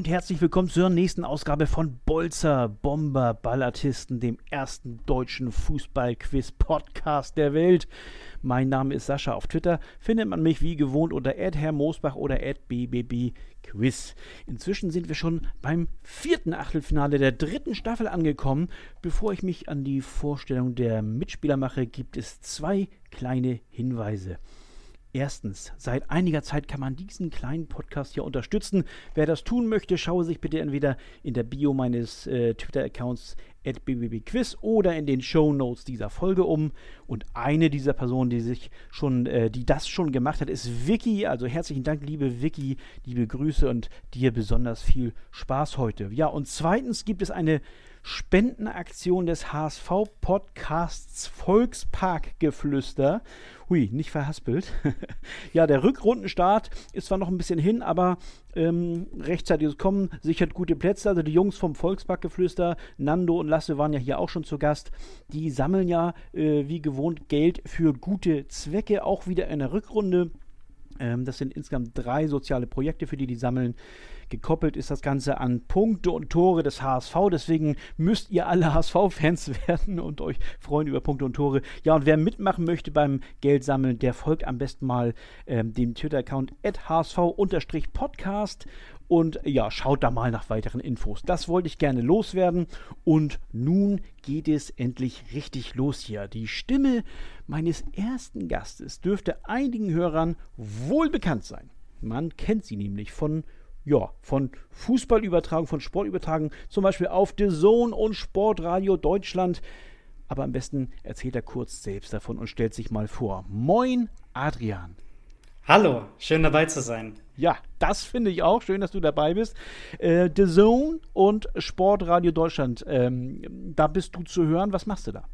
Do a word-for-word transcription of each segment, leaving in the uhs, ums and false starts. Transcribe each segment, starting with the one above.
und herzlich willkommen zur nächsten Ausgabe von Bolzer Bomber Ballartisten, dem ersten deutschen Fußball-Quiz-Podcast der Welt. Mein Name ist Sascha. Auf Twitter findet man mich wie gewohnt unter at herr moosbach oder at b b b quiz. Inzwischen sind wir schon beim vierten Achtelfinale der dritten Staffel angekommen. Bevor ich mich an die Vorstellung der Mitspieler mache, gibt es zwei kleine Hinweise. Erstens, seit einiger Zeit kann man diesen kleinen Podcast hier unterstützen. Wer das tun möchte, schaue sich bitte entweder in der Bio meines äh, Twitter-Accounts at b b b quiz oder in den Shownotes dieser Folge um. Und eine dieser Personen, die sich schon, äh, die das schon gemacht hat, ist Vicky. Also herzlichen Dank, liebe Vicky, liebe Grüße und dir besonders viel Spaß heute. Ja, und zweitens gibt es eine Spendenaktion des H S V-Podcasts Volksparkgeflüster. Hui, nicht verhaspelt. Ja, der Rückrundenstart ist zwar noch ein bisschen hin, aber ähm, rechtzeitiges Kommen sichert gute Plätze. Also die Jungs vom Volksparkgeflüster, Nando und Lasse, waren ja hier auch schon zu Gast. Die sammeln ja äh, wie gewohnt Geld für gute Zwecke, auch wieder in der Rückrunde. Ähm, das sind insgesamt drei soziale Projekte, für die die sammeln. Gekoppelt ist das Ganze an Punkte und Tore des H S V. Deswegen müsst ihr alle H S V-Fans werden und euch freuen über Punkte und Tore. Ja, und wer mitmachen möchte beim Geldsammeln, der folgt am besten mal ähm, dem Twitter-Account at h s v podcast und ja, schaut da mal nach weiteren Infos. Das wollte ich gerne loswerden. Und nun geht es endlich richtig los hier. Die Stimme meines ersten Gastes dürfte einigen Hörern wohl bekannt sein. Man kennt sie nämlich von Ja, von Fußballübertragung, von Sportübertragung, zum Beispiel auf D A Z N und Sportradio Deutschland. Aber am besten erzählt er kurz selbst davon und stellt sich mal vor. Moin, Adrian. Hallo, schön dabei zu sein. Ja, das finde ich auch. Schön, dass du dabei bist. Äh, D A Z N und Sportradio Deutschland, ähm, da bist du zu hören. Was machst du da?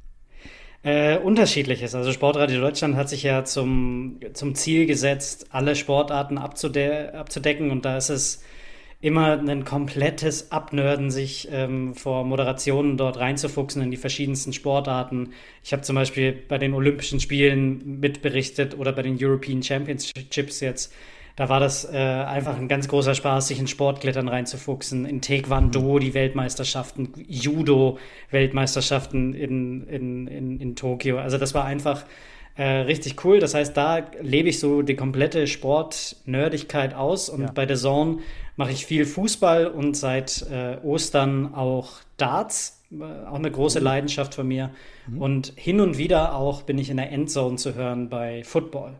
Äh, unterschiedliches. Also Sportradio Deutschland hat sich ja zum, zum Ziel gesetzt, alle Sportarten abzude- abzudecken. Und da ist es immer ein komplettes Abnörden, sich ähm, vor Moderationen dort reinzufuchsen in die verschiedensten Sportarten. Ich habe zum Beispiel bei den Olympischen Spielen mitberichtet oder bei den European Championships jetzt. Da war das äh, einfach ein ganz großer Spaß, sich in Sportklettern reinzufuchsen, in Taekwondo die Weltmeisterschaften, Judo-Weltmeisterschaften in, in, in, in Tokio. Also das war einfach äh, richtig cool. Das heißt, da lebe ich so die komplette Sportnerdigkeit aus. Und ja. Bei D A Z N mache ich viel Fußball und seit äh, Ostern auch Darts. Auch eine große mhm. Leidenschaft von mir. Mhm. Und hin und wieder auch bin ich in der Endzone zu hören bei Football.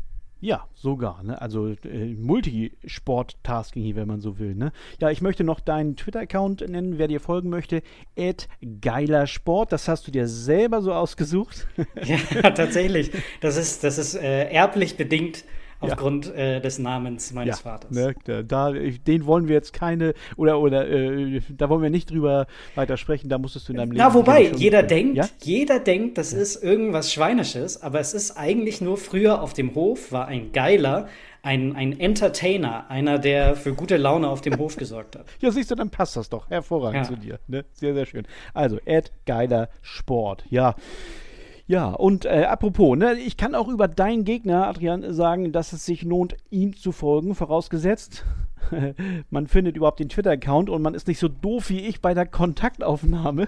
Ja, sogar, ne? Also äh, Multisport-Tasking hier, wenn man so will, ne? Ja, ich möchte noch deinen Twitter-Account nennen, wer dir folgen möchte, at geilersport. Das hast du dir selber so ausgesucht? Ja, tatsächlich. Das ist, das ist äh, erblich bedingt aufgrund ja. äh, des Namens meines ja, Vaters. Ne, da, den wollen wir jetzt keine, oder, oder äh, da wollen wir nicht drüber weiter sprechen, da musstest du in deinem Leben... Ja, wobei, jeder denkt, ja? jeder denkt, das ja. ist irgendwas Schweinisches, aber es ist eigentlich nur früher auf dem Hof, war ein Geiler, ein, ein Entertainer, einer, der für gute Laune auf dem Hof gesorgt hat. Ja, siehst du, dann passt das doch hervorragend ja. zu dir. Ne? Sehr, sehr schön. Also, at geilersport, ja. Ja, und äh, apropos, ne, ich kann auch über deinen Gegner, Adrian, sagen, dass es sich lohnt, ihm zu folgen, vorausgesetzt, man findet überhaupt den Twitter-Account und man ist nicht so doof wie ich bei der Kontaktaufnahme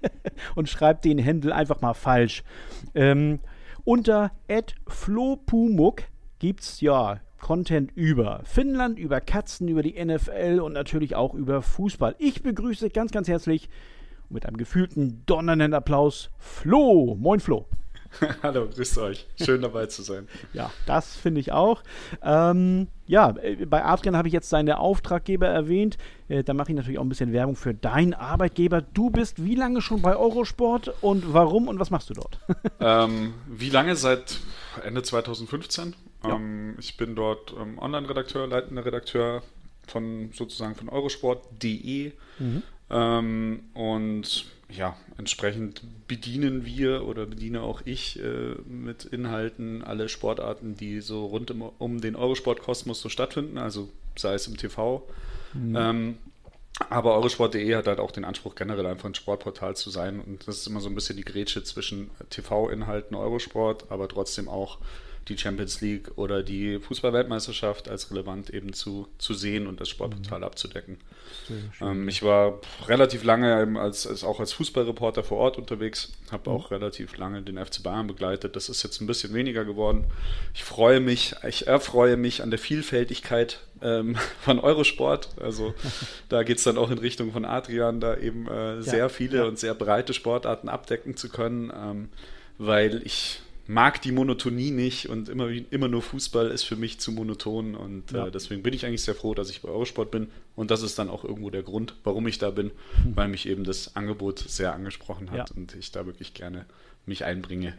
und schreibt den Handle einfach mal falsch. Ähm, unter at flopumuk gibt's ja Content über Finnland, über Katzen, über die N F L und natürlich auch über Fußball. Ich begrüße ganz, ganz herzlich mit einem gefühlten, donnernden Applaus Flo. Moin, Flo. Hallo, grüßt euch. Schön dabei zu sein. Ja, das finde ich auch. Ähm, ja, bei Adrian habe ich jetzt seine Auftraggeber erwähnt. Äh, da mache ich natürlich auch ein bisschen Werbung für deinen Arbeitgeber. Du bist wie lange schon bei Eurosport und warum und was machst du dort? ähm, wie lange? Seit Ende zwanzig fünfzehn. Ja. Ähm, ich bin dort ähm, Online-Redakteur, leitender Redakteur von sozusagen von eurosport punkt de. Mhm. Ähm, und ja, entsprechend bedienen wir oder bediene auch ich äh, mit Inhalten alle Sportarten, die so rund um, um den Eurosport-Kosmos so stattfinden, also sei es im T V. Mhm. Ähm, aber eurosport punkt de hat halt auch den Anspruch, generell einfach ein Sportportal zu sein. Und das ist immer so ein bisschen die Grätsche zwischen T V-Inhalten Eurosport, aber trotzdem auch die Champions League oder die Fußball-Weltmeisterschaft als relevant eben zu, zu sehen und das Sportportal mhm. abzudecken. Ähm, ich war relativ lange als, als auch als Fußballreporter vor Ort unterwegs, habe mhm. auch relativ lange den F C Bayern begleitet. Das ist jetzt ein bisschen weniger geworden. Ich freue mich, ich erfreue mich an der Vielfältigkeit ähm, von Eurosport. Also da geht es dann auch in Richtung von Adrian, da eben äh, sehr ja, viele ja. und sehr breite Sportarten abdecken zu können, ähm, weil ich mag die Monotonie nicht und immer, immer nur Fußball ist für mich zu monoton und ja. äh, deswegen bin ich eigentlich sehr froh, dass ich bei Eurosport bin und das ist dann auch irgendwo der Grund, warum ich da bin, mhm. weil mich eben das Angebot sehr angesprochen hat ja. und ich da wirklich gerne mich einbringe.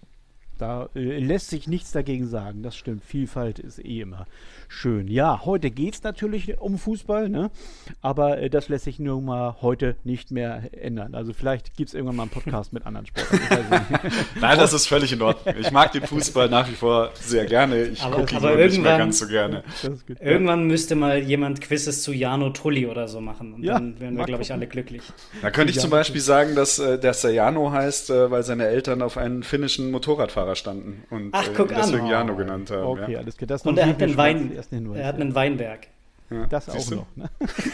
Da äh, lässt sich nichts dagegen sagen, das stimmt. Vielfalt ist eh immer schön. Ja, heute geht es natürlich um Fußball, ne? Aber äh, das lässt sich nun mal heute nicht mehr ändern. Also vielleicht gibt es irgendwann mal einen Podcast mit anderen Sportarten. Nein, das ist völlig in Ordnung. Ich mag den Fußball nach wie vor sehr gerne. Ich gucke ihn aber nicht mehr ganz so gerne. Irgendwann müsste mal jemand Quizzes zu Jano Trulli oder so machen. Und ja, dann wären wir, glaube ich, alle glücklich. Da könnte ich zum Beispiel sagen, dass, äh, dass er Jano heißt, äh, weil seine Eltern auf einen finnischen Motorradfahrer standen und Ach, guck äh, deswegen an. Jano genannt haben. Okay, ja. alles klar. Das und er hat, einen Wein, er hat einen Weinberg. Ja, das auch noch. Ne?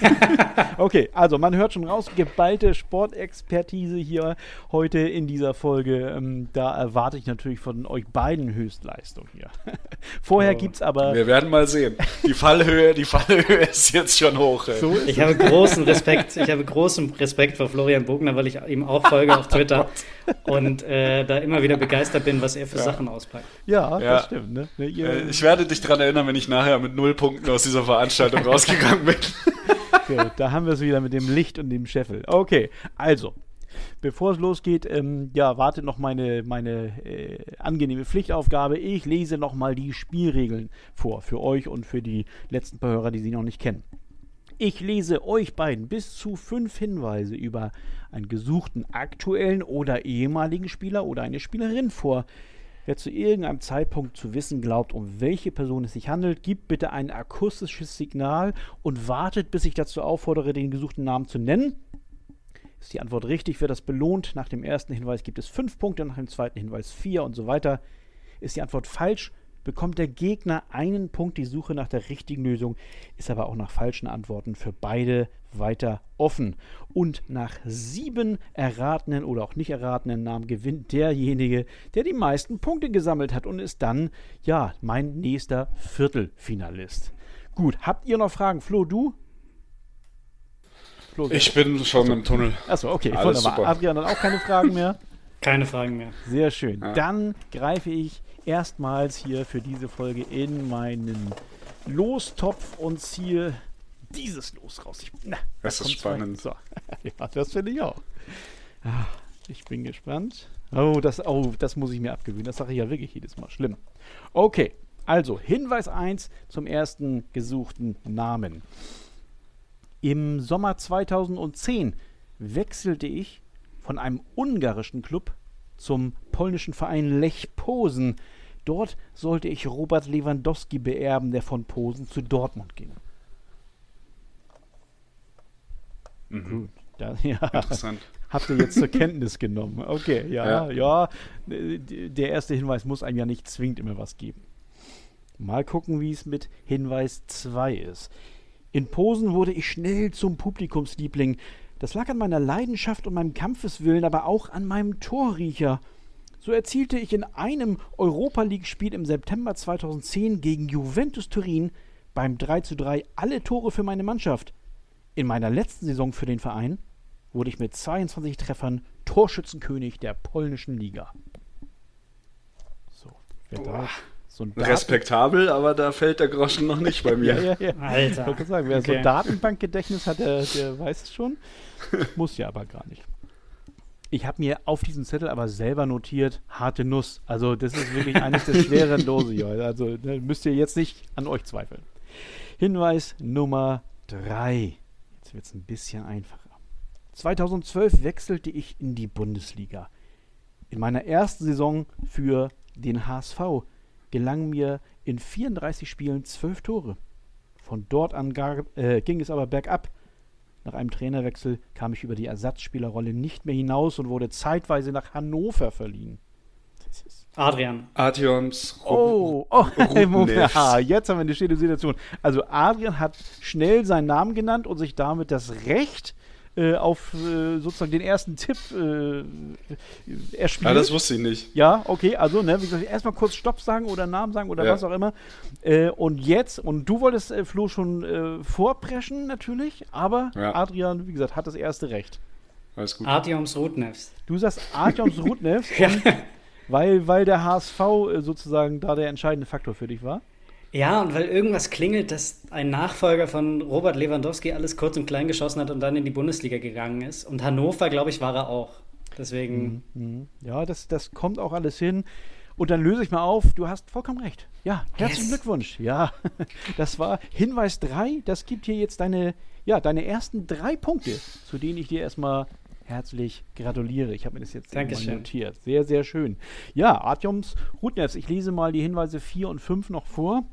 Okay, also man hört schon raus, geballte Sportexpertise hier heute in dieser Folge. Ähm, da erwarte ich natürlich von euch beiden Höchstleistung hier. Vorher oh. gibt es aber... Wir werden mal sehen. Die Fallhöhe, die Fallhöhe ist jetzt schon hoch. So ich habe großen Respekt, ich habe großen Respekt vor Florian Bogner, weil ich ihm auch folge auf Twitter und äh, da immer wieder begeistert bin, was er für ja. Sachen auspackt. Ja, ja. das stimmt. Ne? Ne, ihr, ich werde dich daran erinnern, wenn ich nachher mit null Punkten aus dieser Veranstaltung rausgegangen bin. Okay, da haben wir es wieder mit dem Licht und dem Scheffel. Okay, also, bevor es losgeht, ähm, ja, wartet noch meine, meine äh, angenehme Pflichtaufgabe. Ich lese nochmal die Spielregeln vor, für euch und für die letzten paar Hörer, die sie noch nicht kennen. Ich lese euch beiden bis zu fünf Hinweise über einen gesuchten aktuellen oder ehemaligen Spieler oder eine Spielerin vor. Wer zu irgendeinem Zeitpunkt zu wissen glaubt, um welche Person es sich handelt, gibt bitte ein akustisches Signal und wartet, bis ich dazu auffordere, den gesuchten Namen zu nennen. Ist die Antwort richtig, wird das belohnt. Nach dem ersten Hinweis gibt es fünf Punkte, nach dem zweiten Hinweis vier und so weiter. Ist die Antwort falsch, bekommt der Gegner einen Punkt. Die Suche nach der richtigen Lösung ist aber auch nach falschen Antworten für beide weiter offen. Und nach sieben erratenen oder auch nicht erratenen Namen gewinnt derjenige, der die meisten Punkte gesammelt hat und ist dann, ja, mein nächster Viertelfinalist. Gut, habt ihr noch Fragen? Flo, du? Flo, ich bin schon Achso. im Tunnel. Achso, okay, wunderbar. Adrian hat auch keine Fragen mehr? Keine Fragen mehr. Sehr schön. Ja. Dann greife ich erstmals hier für diese Folge in meinen Lostopf und ziehe dieses Los raus. Ich, na, das ist spannend. So. Ja, das finde ich auch. Ah, ich bin gespannt. Oh das, oh, das muss ich mir abgewöhnen. Das sage ich ja wirklich jedes Mal. Schlimm. Okay, also Hinweis eins zum ersten gesuchten Namen. Im Sommer zweitausendzehn wechselte ich von einem ungarischen Club zum polnischen Verein Lech Posen. Dort sollte ich Robert Lewandowski beerben, der von Posen zu Dortmund ging. Mhm. Gut, da, ja, interessant. Habt ihr jetzt zur Kenntnis genommen. Okay, ja, ja, ja, der erste Hinweis muss einem ja nicht zwingend immer was geben. Mal gucken, wie es mit Hinweis zwei ist. In Posen wurde ich schnell zum Publikumsliebling. Das lag an meiner Leidenschaft und meinem Kampfeswillen, aber auch an meinem Torriecher. So erzielte ich in einem Europa-League-Spiel im September zweitausendzehn gegen Juventus Turin beim drei zu drei alle Tore für meine Mannschaft. In meiner letzten Saison für den Verein wurde ich mit zweiundzwanzig Treffern Torschützenkönig der polnischen Liga. So, wer da so ein respektabel, aber da fällt der Groschen noch nicht bei mir. ja, ja, ja. Alter. Ich wollte sagen, wer okay. so ein Datenbankgedächtnis hat, der, der weiß es schon. Muss ja aber gar nicht. Ich habe mir auf diesem Zettel aber selber notiert, harte Nuss. Also das ist wirklich eines der schweren Lose hier. Also da müsst ihr jetzt nicht an euch zweifeln. Hinweis Nummer drei. Jetzt wird es ein bisschen einfacher. zweitausendzwölf wechselte ich in die Bundesliga. In meiner ersten Saison für den H S V gelangen mir in vierunddreißig Spielen zwölf Tore. Von dort an gar, äh, ging es aber bergab. Nach einem Trainerwechsel kam ich über die Ersatzspielerrolle nicht mehr hinaus und wurde zeitweise nach Hannover verliehen. Adrian. Artyoms Oh, oh Rudnev. ja, jetzt haben wir eine stehende Situation. Also Adrian hat schnell seinen Namen genannt und sich damit das Recht äh, auf äh, sozusagen den ersten Tipp äh, erspielt. Ja, das wusste ich nicht. Ja, okay, also, ne, wie gesagt, erstmal kurz Stopp sagen oder Namen sagen oder Ja. was auch immer. Äh, und jetzt, und du wolltest äh, Flo schon äh, vorpreschen natürlich, aber Ja. Adrian, wie gesagt, hat das erste Recht. Alles gut. Artyoms Rudnevs. Du sagst Artyoms Rudnev, Ja. weil, weil der H S V äh, sozusagen da der entscheidende Faktor für dich war. Ja, und weil irgendwas klingelt, dass ein Nachfolger von Robert Lewandowski alles kurz und klein geschossen hat und dann in die Bundesliga gegangen ist. Und Hannover, glaube ich, war er auch. Deswegen. Mhm. Ja, das, das kommt auch alles hin. Und dann löse ich mal auf, du hast vollkommen recht. Ja, herzlichen Yes. Glückwunsch. Ja, das war Hinweis drei. Das gibt hier jetzt deine, ja, deine ersten drei Punkte, zu denen ich dir erstmal herzlich gratuliere. Ich habe mir das jetzt mal Dankeschön. notiert. Sehr, sehr schön. Ja, Artyoms Rudnevs. Ich lese mal die Hinweise vier und fünf noch vor.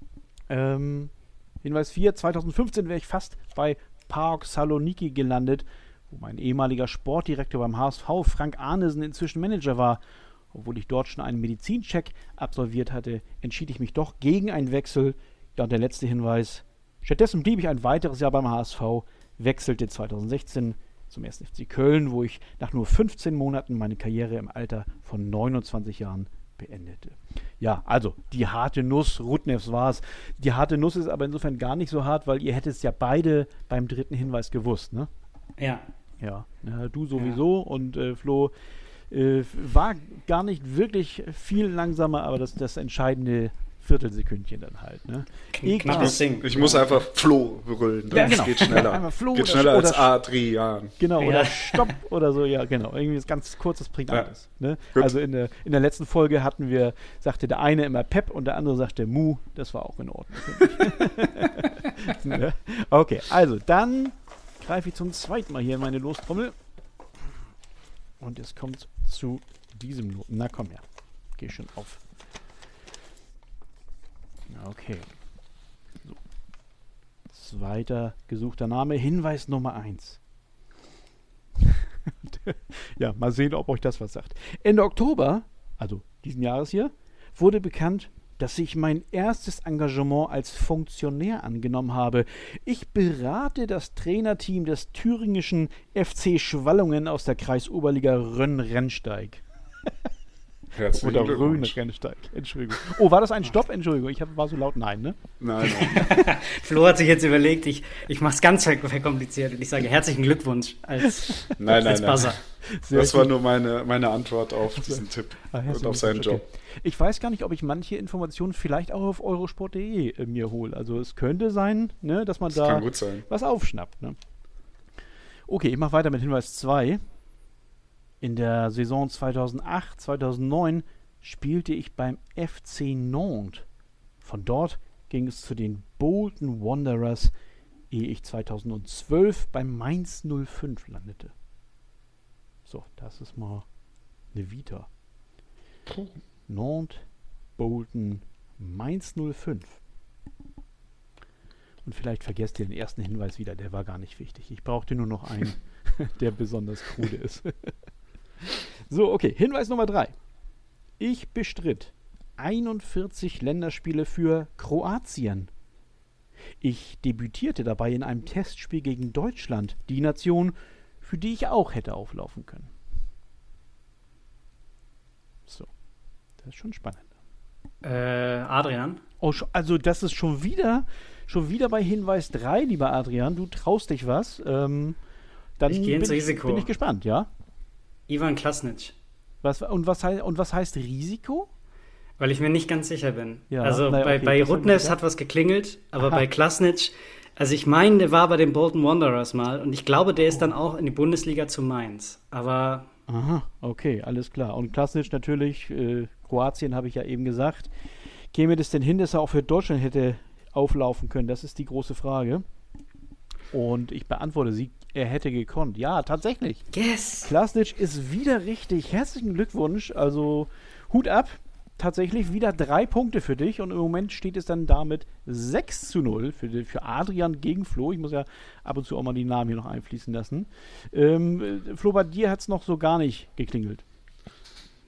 Ähm, Hinweis vier, zweitausendfünfzehn wäre ich fast bei PAOK Saloniki gelandet, wo mein ehemaliger Sportdirektor beim H S V, Frank Arnesen, inzwischen Manager war. Obwohl ich dort schon einen Medizincheck absolviert hatte, entschied ich mich doch gegen einen Wechsel. Ja, und der letzte Hinweis. Stattdessen blieb ich ein weiteres Jahr beim H S V, wechselte zweitausendsechzehn zum ersten F C Köln, wo ich nach nur fünfzehn Monaten meine Karriere im Alter von neunundzwanzig Jahren beendete. Ja, also die harte Nuss, Rudnevs war es. Die harte Nuss ist aber insofern gar nicht so hart, weil ihr hättet es ja beide beim dritten Hinweis gewusst, ne? Ja. Ja, ja, du sowieso und äh, Flo äh, war gar nicht wirklich viel langsamer, aber das, das entscheidende Viertelsekündchen dann halt. Ne? Kn- Egal. knappes Ding. Ich muss einfach Flo brüllen. Ja, Das genau. geht schneller. Einmal Flo geht oder- schneller als oder- Adrian. Genau, Ja. oder Stopp oder so, ja, genau. Irgendwie was ganz kurzes, prägnantes. Ne? Gut. Also in der, in der letzten Folge hatten wir, sagte der eine immer Pep und der andere sagte Mu. Das war auch in Ordnung für mich. Ne? Okay, also dann greife ich zum zweiten Mal hier in meine Lostrommel. Und es kommt zu diesem Not. Na komm her. Geh schon auf. Okay. So. Zweiter gesuchter Name. Hinweis Nummer eins. Ja, mal sehen, ob euch das was sagt. Ende Oktober, also diesen Jahres hier, wurde bekannt, dass ich mein erstes Engagement als Funktionär angenommen habe. Ich berate das Trainerteam des thüringischen F C Schwallungen aus der Kreisoberliga Rönn-Rennsteig. Herzlichen Oder Glückwunsch. Rhön-Rennsteig. Entschuldigung. Oh, war das ein Stopp? Entschuldigung, ich hab, war so laut. Nein, ne? Nein, nein. Flo hat sich jetzt überlegt, ich, ich mache es ganz ver- verkompliziert und ich sage herzlichen Glückwunsch als, Nein, als nein, Buzzer. nein. Sehr Das war gut. nur meine, meine Antwort auf diesen Tipp Ah, und herzlichen auf seinen Glückwunsch, Job. okay. Ich weiß gar nicht, ob ich manche Informationen vielleicht auch auf eurosport punkt de äh, mir hole. Also es könnte sein, ne, dass man Das da kann gut sein. was aufschnappt. Ne? Okay, ich mache weiter mit Hinweis zwei. In der Saison zweitausendacht, zweitausendneun spielte ich beim F C Nantes. Von dort ging es zu den Bolton Wanderers, ehe ich zweitausendzwölf beim Mainz null fünf landete. So, das ist mal eine Vita. Nantes, Bolton, Mainz null fünf. Und vielleicht vergesst ihr den ersten Hinweis wieder, der war gar nicht wichtig. Ich brauchte nur noch einen, der besonders krude ist. So, okay, Hinweis Nummer drei. Ich bestritt einundvierzig Länderspiele für Kroatien. Ich debütierte dabei in einem Testspiel gegen Deutschland, die Nation, für die ich auch hätte auflaufen können. So, das ist schon spannend. Äh, Adrian? Oh, sch- also das ist schon wieder, schon wieder bei Hinweis drei, lieber Adrian. Du traust dich was. Ähm, dann Ich gehe ins bin Risiko. bin ich gespannt, ja? Ivan Klasnic. Was, und, was hei- und was heißt Risiko? Weil ich mir nicht ganz sicher bin. Ja, also naja, bei, okay, bei das hab ich Rudnevs gedacht. hat was geklingelt, aber Aha. bei Klasnic, also ich meine, der war bei den Bolton Wanderers mal und ich glaube, der ist dann auch in die Bundesliga zu Mainz. Aber Aha, okay, alles klar. Und Klasnic natürlich, äh, Kroatien habe ich ja eben gesagt. Käme das denn hin, dass er auch für Deutschland hätte auflaufen können? Das ist die große Frage. Und ich beantworte sie, er hätte gekonnt. Ja, tatsächlich. yes! Klasnic ist wieder richtig. Herzlichen Glückwunsch. Also Hut ab. Tatsächlich wieder drei Punkte für dich. Und im Moment steht es dann damit sechs zu null für, die- für Adrian gegen Flo. Ich muss ja ab und zu auch mal die Namen hier noch einfließen lassen. Ähm, äh, Flo, bei dir hat es noch so gar nicht geklingelt.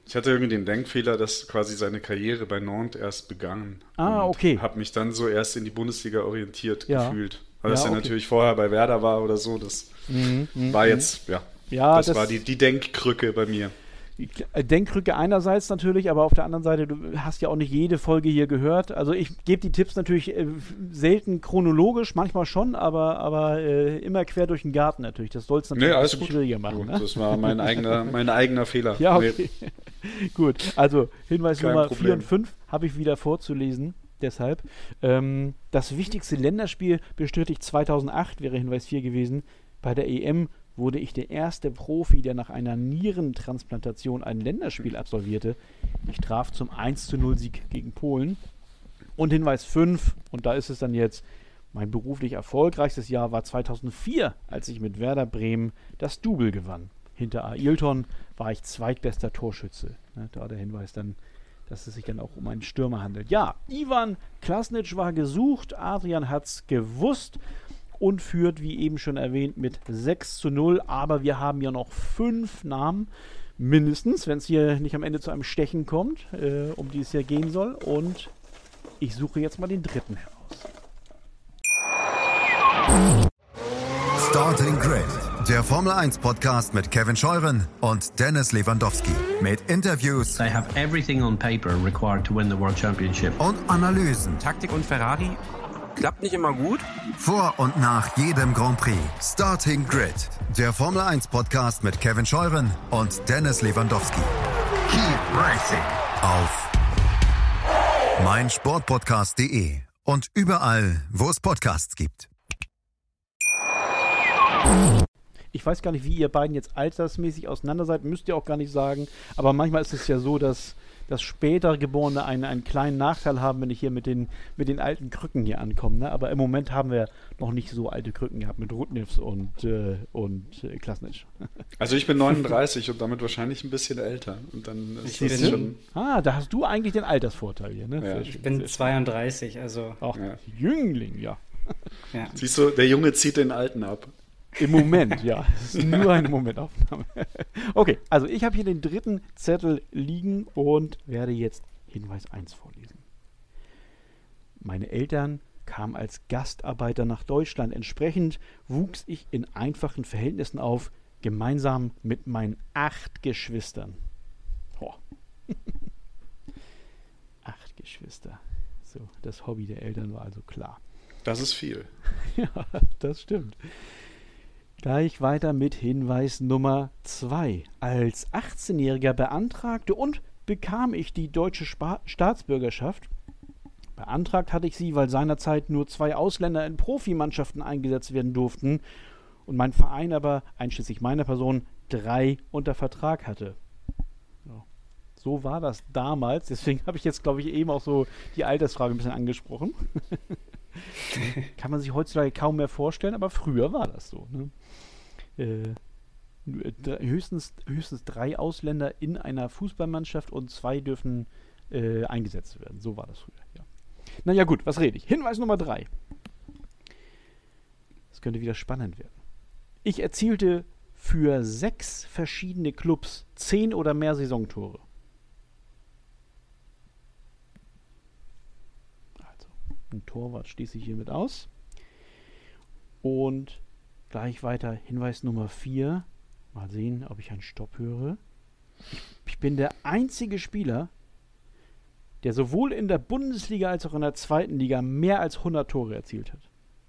Ich hatte irgendwie den Denkfehler, dass quasi seine Karriere bei Nantes erst begann. Ah, und okay. Habe mich dann so erst in die Bundesliga orientiert ja. gefühlt. Weil ja, das ja okay. natürlich vorher bei Werder war oder so. Das mhm, war jetzt, ja, ja das, das war die, die Denkkrücke bei mir. Denkkrücke einerseits natürlich, aber auf der anderen Seite, du hast ja auch nicht jede Folge hier gehört. Also ich gebe die Tipps natürlich äh, selten chronologisch, manchmal schon, aber, aber äh, immer quer durch den Garten natürlich. Das soll es natürlich nee, ein alles bisschen gut. schwieriger machen. Gut, ne? Das war mein eigener, mein eigener Fehler. Ja, okay. Nee. Gut, also Hinweis Kein Nummer Problem. vier und fünf habe ich wieder vorzulesen. Deshalb. Ähm, das wichtigste Länderspiel bestritt ich zweitausendacht, wäre Hinweis vier gewesen. Bei der E M wurde ich der erste Profi, der nach einer Nierentransplantation ein Länderspiel absolvierte. Ich traf zum eins zu null Sieg gegen Polen. Und Hinweis fünf, und da ist es dann jetzt, mein beruflich erfolgreichstes Jahr war zweitausendvier, als ich mit Werder Bremen das Double gewann. Hinter Ailton war ich zweitbester Torschütze. Ne, da der Hinweis dann, dass es sich dann auch um einen Stürmer handelt. Ja, Ivan Klasnic war gesucht, Adrian hat's gewusst und führt, wie eben schon erwähnt, mit sechs zu null. Aber wir haben ja noch fünf Namen, mindestens, wenn es hier nicht am Ende zu einem Stechen kommt, äh, um die es ja gehen soll. Und ich suche jetzt mal den dritten heraus. Starting Grid, der Formel eins Podcast mit Kevin Scheuren und Dennis Lewandowski. Mit Interviews. They have everything on paper required to win the World Championship. Und Analysen. Taktik und Ferrari klappt nicht immer gut. Vor und nach jedem Grand Prix. Starting Grid, der Formel eins Podcast mit Kevin Scheuren und Dennis Lewandowski. Keep racing auf meinsportpodcast punkt de und überall, wo es Podcasts gibt. Ich weiß gar nicht, wie ihr beiden jetzt altersmäßig auseinander seid, müsst ihr auch gar nicht sagen, aber manchmal ist es ja so, dass, dass später Geborene einen, einen kleinen Nachteil haben, wenn ich hier mit den, mit den alten Krücken hier ankomme. Ne? Aber im Moment haben wir noch nicht so alte Krücken gehabt mit Rudnivs und, äh, und äh, Klasnic. Also ich bin neununddreißig und damit wahrscheinlich ein bisschen älter. Und dann ist Ich das bin- schon... Ah, da hast du eigentlich den Altersvorteil hier. Ne? Ja. Sehr Ich schön, Ich bin sehr schön. zweiunddreißig, also Auch Ja. Jüngling, ja. ja. Siehst du, der Junge zieht den Alten ab. Im Moment, ja. Es ist nur eine Momentaufnahme. Okay, also ich habe hier den dritten Zettel liegen und werde jetzt Hinweis eins vorlesen. Meine Eltern kamen als Gastarbeiter nach Deutschland. Entsprechend wuchs ich in einfachen Verhältnissen auf, gemeinsam mit meinen acht Geschwistern. Boah. Acht Geschwister. So, das Hobby der Eltern war also klar. Das ist viel. Ja, das stimmt. Gleich weiter mit Hinweis Nummer zwei. Als achtzehnjähriger beantragte und bekam ich die deutsche Spa- Staatsbürgerschaft. Beantragt hatte ich sie, weil seinerzeit nur zwei Ausländer in Profimannschaften eingesetzt werden durften und mein Verein aber, einschließlich meiner Person, drei unter Vertrag hatte. Ja. So war das damals. Deswegen habe ich jetzt, glaube ich, eben auch so die Altersfrage ein bisschen angesprochen. Kann man sich heutzutage kaum mehr vorstellen, aber früher war das so. Ne? Äh, nur, d- höchstens, höchstens drei Ausländer in einer Fußballmannschaft und zwei dürfen äh, eingesetzt werden. So war das früher, ja. Naja gut, was rede ich? Hinweis Nummer drei. Das könnte wieder spannend werden. Ich erzielte für sechs verschiedene Clubs zehn oder mehr Saisontore. Also, ein Torwart schließe ich hiermit aus. Und gleich weiter Hinweis Nummer vier. Mal sehen, ob ich einen Stopp höre. Ich, ich bin der einzige Spieler, der sowohl in der Bundesliga als auch in der zweiten Liga mehr als hundert Tore erzielt hat.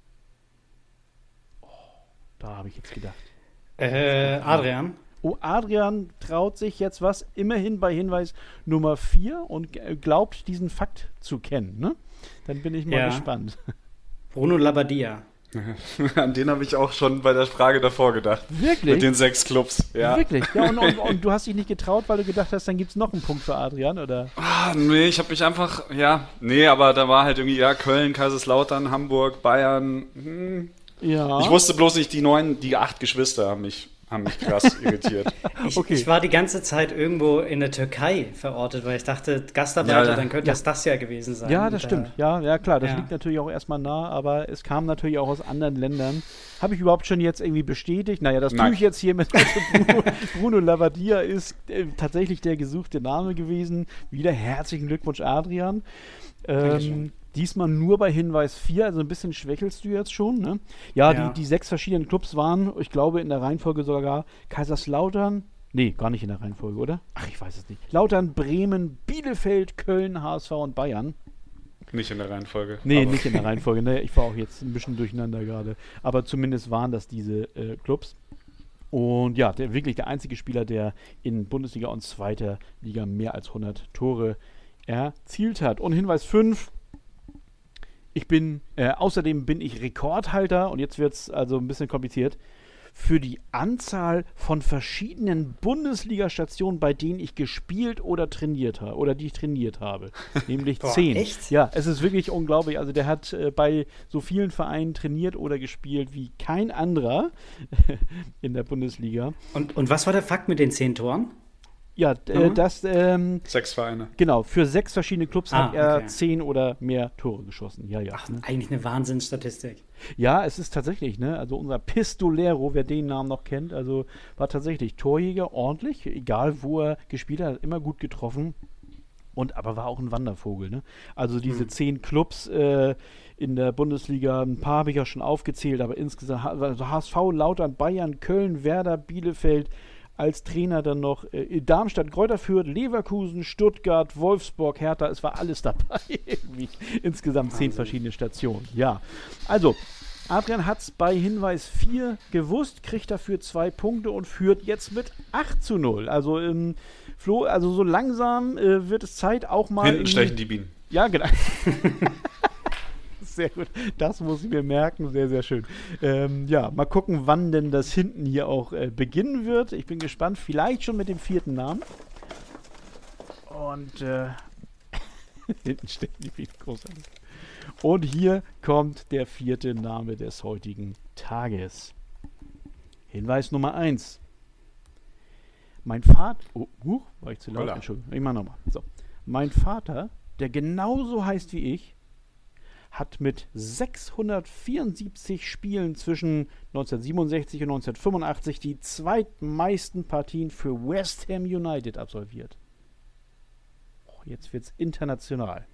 Oh, da habe ich jetzt gedacht. Äh, Adrian, Oh, Adrian traut sich jetzt was, immerhin bei Hinweis Nummer vier und g- glaubt, diesen Fakt zu kennen. Ne? Dann bin ich mal Ja. gespannt. Bruno Labbadia. An den habe ich auch schon bei der Frage davor gedacht. Wirklich? Mit den sechs Clubs. Ja. Wirklich? Ja, und, und, und du hast dich nicht getraut, weil du gedacht hast, dann gibt es noch einen Punkt für Adrian, oder? Ah, nee, ich habe mich einfach, ja, nee, aber da war halt irgendwie, ja, Köln, Kaiserslautern, Hamburg, Bayern. Hm. Ja. Ich wusste bloß nicht, die neun, die acht Geschwister haben mich, haben mich krass irritiert. Ich, Okay. ich war die ganze Zeit irgendwo in der Türkei verortet, weil ich dachte, Gastarbeiter, Ja, ja. dann könnte es das ja gewesen sein. Ja, das Und, stimmt. äh, Ja, ja klar, das ja. liegt natürlich auch erstmal nah, aber es kam natürlich auch aus anderen Ländern. Habe ich überhaupt schon jetzt irgendwie bestätigt? Naja, das Nein. tue ich jetzt hier mit Bruno, Bruno Labbadia ist äh, tatsächlich der gesuchte Name gewesen. Wieder herzlichen Glückwunsch, Adrian. Ähm, Dankeschön. diesmal nur bei Hinweis vier, also ein bisschen schwächelst du jetzt schon, ne? Ja, Ja. Die, die sechs verschiedenen Clubs waren, ich glaube in der Reihenfolge sogar Kaiserslautern, nee, gar nicht in der Reihenfolge, oder? Ach, ich weiß es nicht. Lautern, Bremen, Bielefeld, Köln, H S V und Bayern. Nicht in der Reihenfolge. Nee, aber- nicht in der Reihenfolge. Ne? Ich war auch jetzt ein bisschen durcheinander gerade. Aber zumindest waren das diese äh, Clubs. Und ja, der, wirklich der einzige Spieler, der in Bundesliga und zweiter Liga mehr als hundert Tore erzielt hat. Und Hinweis fünf. Ich bin, äh, außerdem bin ich Rekordhalter, und jetzt wird es also ein bisschen kompliziert, für die Anzahl von verschiedenen Bundesliga-Stationen, bei denen ich gespielt oder trainiert habe, oder die ich trainiert habe. Nämlich Boah, zehn. echt? Ja, es ist wirklich unglaublich. Also der hat äh, bei so vielen Vereinen trainiert oder gespielt wie kein anderer in der Bundesliga. Und, und was war der Fakt mit den zehn Toren? Ja, d- äh, Mhm. das, ähm, Sechs Vereine. genau, für sechs verschiedene Clubs Ah, hat er okay. zehn oder mehr Tore geschossen. Ja, ja. Ach, ne? eigentlich eine Wahnsinnsstatistik. Ja, es ist tatsächlich, ne? Also unser Pistolero, wer den Namen noch kennt, also war tatsächlich Torjäger, ordentlich, egal wo er gespielt hat, hat immer gut getroffen. Und aber war auch ein Wandervogel, ne? Also diese Hm. zehn Clubs äh, in der Bundesliga, ein paar habe ich ja schon aufgezählt, aber insgesamt, also H S V, Lautern, Bayern, Köln, Werder, Bielefeld, als Trainer dann noch äh, Darmstadt, Greuther Fürth, Leverkusen, Stuttgart, Wolfsburg, Hertha, es war alles dabei. Irgendwie. Insgesamt zehn verschiedene Stationen. Ja, also Adrian hat es bei Hinweis vier gewusst, kriegt dafür zwei Punkte und führt jetzt mit acht zu null. Also ähm, Flo, also so langsam äh, wird es Zeit auch mal Hinten irgendwie- stechen die Bienen. Ja, genau. Sehr gut. Das muss ich mir merken. Sehr, sehr schön. Ähm, ja, mal gucken, wann denn das hinten hier auch äh, beginnen wird. Ich bin gespannt. Vielleicht schon mit dem vierten Namen. Und äh, hinten steht die Bienen großartig. Und hier kommt der vierte Name des heutigen Tages. Hinweis Nummer eins. Mein Vater. Oh, huch, war ich zu laut? Holla. Entschuldigung. Ich mach nochmal. So. Mein Vater, der genauso heißt wie ich, hat mit sechshundertvierundsiebzig Spielen zwischen neunzehnhundertsiebenundsechzig und neunzehnhundertfünfundachtzig die zweitmeisten Partien für West Ham United absolviert. Oh, jetzt wird's international.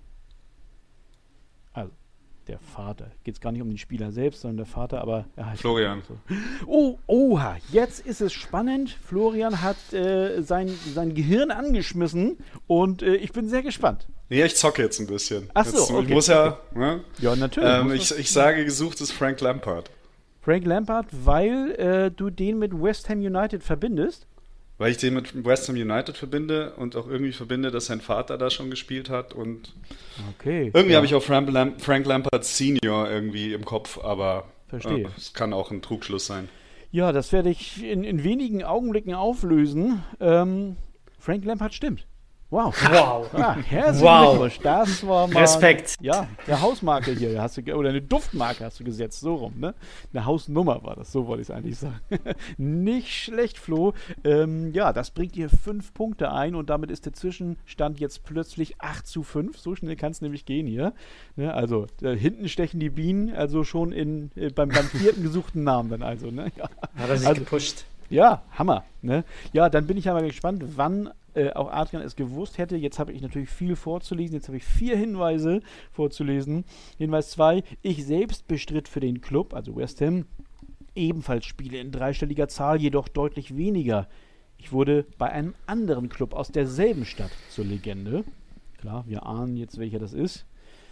Also, der Vater. Geht es gar nicht um den Spieler selbst, sondern der Vater, aber er heißt Florian. so. Oh, oha, jetzt ist es spannend. Florian hat äh, sein, sein Gehirn angeschmissen und äh, ich bin sehr gespannt. Nee, ich zocke jetzt ein bisschen. Ach so, jetzt, okay. Ich muss ja, ne? Ja, natürlich. ähm, muss ich, das- ich sage, gesucht ist Frank Lampard. Frank Lampard, weil äh, du den mit West Ham United verbindest. Weil ich den mit West Ham United verbinde und auch irgendwie verbinde, dass sein Vater da schon gespielt hat. Und Okay. irgendwie ja, habe ich auch Frank, Lam Frank Lampard Senior irgendwie im Kopf, aber Verstehe. äh, es kann auch ein Trugschluss sein. Ja, das werde ich in, in wenigen Augenblicken auflösen. Ähm, Frank Lampard stimmt. Wow. Wow. Ah, herzlichen Wow. Glückwunsch. Das war mal Respekt. Ja, eine Hausmarke hier hast du ge- oder eine Duftmarke hast du gesetzt, so rum, ne? Eine Hausnummer war das, so wollte ich es eigentlich sagen. Nicht schlecht, Flo. Ähm, ja, das bringt dir fünf Punkte ein und damit ist der Zwischenstand jetzt plötzlich acht zu fünf. So schnell kann es nämlich gehen hier. Ne? Also äh, hinten stechen die Bienen, also schon in, äh, beim, beim vierten gesuchten Namen dann also. Ne? Ja. Hat er sich Also- gepusht. Ja, Hammer. Ne? Ja, dann bin ich aber gespannt, wann äh, auch Adrian es gewusst hätte. Jetzt habe ich natürlich viel vorzulesen. Jetzt habe ich vier Hinweise vorzulesen. Hinweis zwei. Ich selbst bestritt für den Club, also West Ham, ebenfalls Spiele in dreistelliger Zahl, jedoch deutlich weniger. Ich wurde bei einem anderen Club aus derselben Stadt zur Legende. Klar, wir ahnen jetzt, welcher das ist.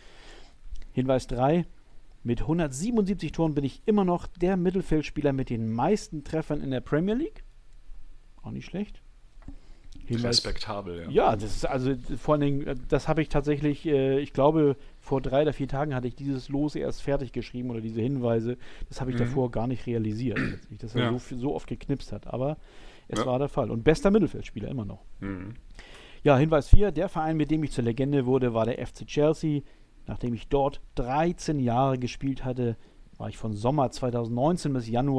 Hinweis drei. Mit hundertsiebenundsiebzig Toren bin ich immer noch der Mittelfeldspieler mit den meisten Treffern in der Premier League. Auch nicht schlecht. Hinweis- Respektabel, ja. Ja, das ist also vor allen Dingen, äh, das habe ich tatsächlich, äh, ich glaube, vor drei oder vier Tagen hatte ich dieses Los erst fertig geschrieben oder diese Hinweise. Das habe ich Mhm. davor gar nicht realisiert, letztlich, dass er Ja. so, viel- so oft geknipst hat. Aber es Ja. war der Fall. Und bester Mittelfeldspieler immer noch. Mhm. Ja, Hinweis vier. Der Verein, mit dem ich zur Legende wurde, war der F C Chelsea. Nachdem ich dort dreizehn Jahre gespielt hatte, war ich von Sommer zweitausendneunzehn bis Januar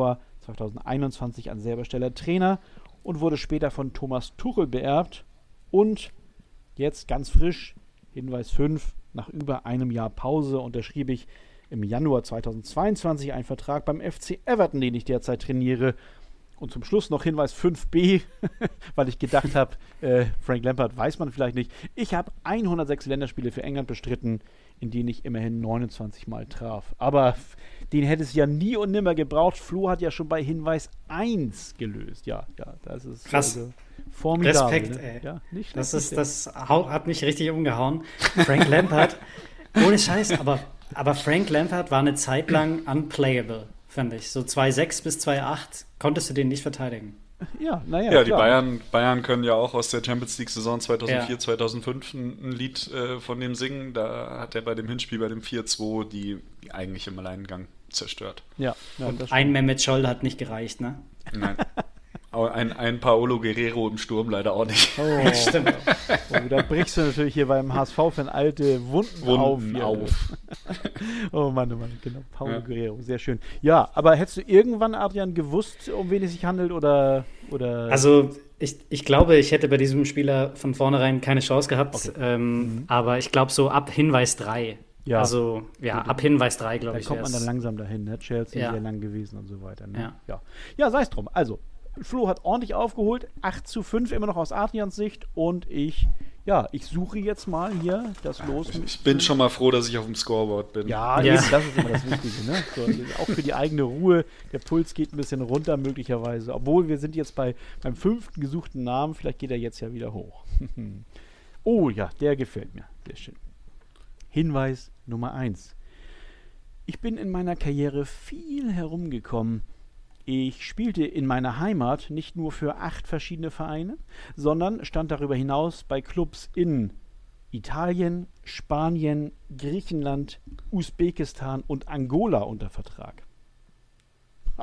zweitausendeinundzwanzig an selber Stelle Trainer und wurde später von Thomas Tuchel beerbt. Und jetzt ganz frisch, Hinweis fünf, nach über einem Jahr Pause unterschrieb ich im Januar zweitausendzweiundzwanzig einen Vertrag beim F C Everton, den ich derzeit trainiere. Und zum Schluss noch Hinweis fünf b, weil ich gedacht habe, äh, Frank Lampard weiß man vielleicht nicht. Ich habe hundertsechs Länderspiele für England bestritten, in denen ich immerhin neunundzwanzig Mal traf. Aber den hätte es ja nie und nimmer gebraucht. Flo hat ja schon bei Hinweis eins gelöst. Ja, ja, das ist krass. Also formidabel. Respekt, ne? ey. Ja, nicht das schlecht, ist, das hat mich richtig umgehauen. Frank Lampard, ohne Scheiß, aber, aber Frank Lampard war eine Zeit lang unplayable, finde ich. So zwei Komma sechs bis zwei Komma acht konntest du den nicht verteidigen. Ja, naja. Ja, die klar. Bayern, Bayern können ja auch aus der Champions League-Saison zweitausendvier, Ja. zweitausendfünf ein, ein Lied äh, von dem singen. Da hat er bei dem Hinspiel, bei dem vier zwei, die eigentlich im Alleingang zerstört. Ja, ja, Und das ein Mehmet Scholl hat nicht gereicht, ne? Nein. Aber ein, ein Paolo Guerrero im Sturm leider auch nicht. Oh, Stimmt. oh, da brichst du natürlich hier beim H S V-Fan alte Wunden, Wunden auf. auf. Oh Mann, oh Mann, genau. Paulo Ja. Guerrero, sehr schön. Ja, aber hättest du irgendwann, Adrian, gewusst, um wen es sich handelt oder... oder Also ich, ich glaube, ich hätte bei diesem Spieler von vornherein keine Chance gehabt, Okay. ähm, Mhm. aber ich glaube so ab Hinweis drei. Ja. Also ja, ab Hinweis drei, glaube da ich. kommt man dann wär's. langsam dahin, ne? Chelsea Ja. sehr lang gewesen und so weiter. Ne? Ja. Ja, ja sei es drum. Also, Flo hat ordentlich aufgeholt, acht zu fünf immer noch aus Adrians Sicht und ich, ja, ich suche jetzt mal hier das Los. mit- Ich bin schon mal froh, dass ich auf dem Scoreboard bin. Ja, Ja. Eben, das ist immer das Wichtige. Ne? So, auch für die eigene Ruhe. Der Puls geht ein bisschen runter möglicherweise. Obwohl wir sind jetzt bei, beim fünften gesuchten Namen. Vielleicht geht er jetzt ja wieder hoch. Oh ja, der gefällt mir. Sehr schön. Hinweis Nummer eins. Ich bin in meiner Karriere viel herumgekommen. Ich spielte in meiner Heimat nicht nur für acht verschiedene Vereine, sondern stand darüber hinaus bei Clubs in Italien, Spanien, Griechenland, Usbekistan und Angola unter Vertrag. Ha.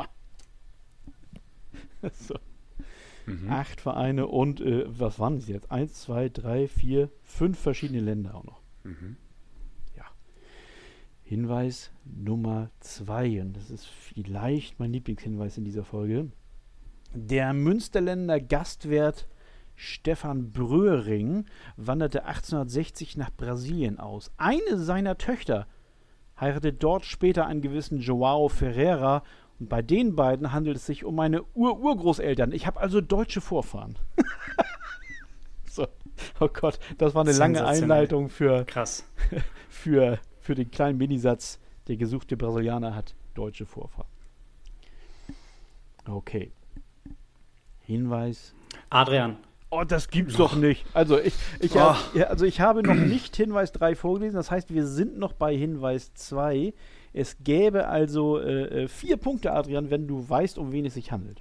So. Mhm. Acht Vereine und, äh, was waren es jetzt? Eins, zwei, drei, vier, fünf verschiedene Länder auch noch. Mhm. Ja. Hinweis Nummer zwei, und das ist vielleicht mein Lieblingshinweis in dieser Folge. Der Münsterländer Gastwirt Stefan Bröhring wanderte achtzehnhundertsechzig nach Brasilien aus. Eine seiner Töchter heiratete dort später einen gewissen João Ferreira und bei den beiden handelt es sich um meine Ur-Urgroßeltern. Ich habe also deutsche Vorfahren. So. Oh Gott, das war eine lange Sensationell. Einleitung für, Krass. für, für den kleinen Minisatz. Der gesuchte Brasilianer hat deutsche Vorfahren. Okay. Hinweis. Adrian. Oh, das gibt's doch nicht. Also ich, ich, Oh. hab, ja, also ich habe noch nicht Hinweis drei vorgelesen. Das heißt, wir sind noch bei Hinweis zwei. Es gäbe also äh, äh, vier Punkte, Adrian, wenn du weißt, um wen es sich handelt.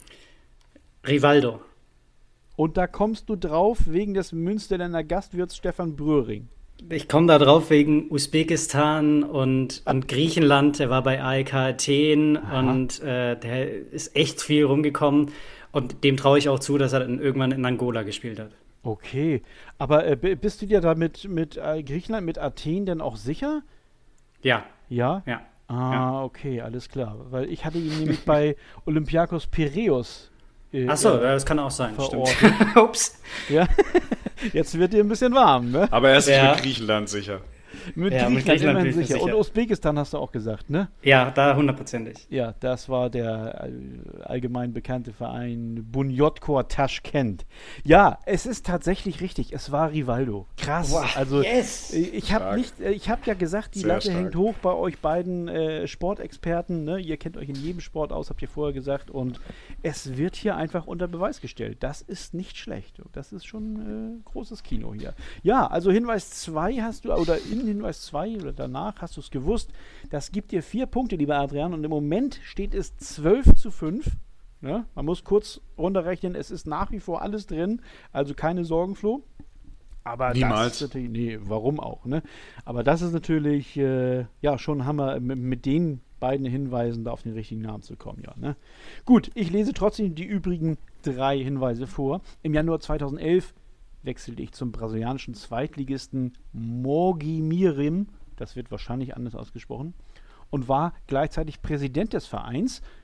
Rivaldo. Und da kommst du drauf wegen des Münsterländer Gastwirts Stefan Bröhring. Ich komme da drauf wegen Usbekistan und, und Griechenland. Der war bei A E K Athen Aha. und äh, der ist echt viel rumgekommen. Und dem traue ich auch zu, dass er dann irgendwann in Angola gespielt hat. Okay, aber äh, b- bist du dir da mit, mit äh, Griechenland, mit Athen denn auch sicher? Ja, Ja? ja. Ah, Ja. okay, alles klar. Weil ich hatte ihn nämlich bei Olympiakos Piräus. Äh, Achso, äh, das kann auch sein. verortet. Stimmt. Ups. Ja, jetzt wird dir ein bisschen warm, ne? Aber er ist sich Ja. mit Griechenland sicher. Mit Ja, mit Griechenland, Griechenland immerhin bin ich mir sicher. Und sicher. Usbekistan hast du auch gesagt, ne? Ja, da hundertprozentig. Ja, das war der äh, allgemein bekannte Verein Bunyodkor Taschkent. Ja, es ist tatsächlich richtig. Es war Rivaldo. Krass. Wow, also yes. äh, ich habe Stark. nicht, äh, ich habe ja gesagt, die Sehr Latte stark. hängt hoch bei euch beiden äh, Sportexperten. Ne? Ihr kennt euch in jedem Sport aus, habt ihr vorher gesagt. Und es wird hier einfach unter Beweis gestellt. Das ist nicht schlecht. Das ist schon äh, großes Kino hier. Ja, also Hinweis zwei hast du, oder in Hinweis zwei oder danach hast du es gewusst. Das gibt dir vier Punkte, lieber Adrian. Und im Moment steht es zwölf zu fünf. Ne? Man muss kurz runterrechnen, es ist nach wie vor alles drin. Also keine Sorgen, Flo. Aber Niemals. das ist natürlich, nee, warum auch, ne? Aber das ist natürlich, äh, ja, schon Hammer, mit, mit den beiden Hinweisen da auf den richtigen Namen zu kommen, ja, ne? Gut, ich lese trotzdem die übrigen drei Hinweise vor. Im Januar zweitausendelf wechselte ich zum brasilianischen Zweitligisten Mogi Mirim, das wird wahrscheinlich anders ausgesprochen, und war gleichzeitig Präsident des Vereins.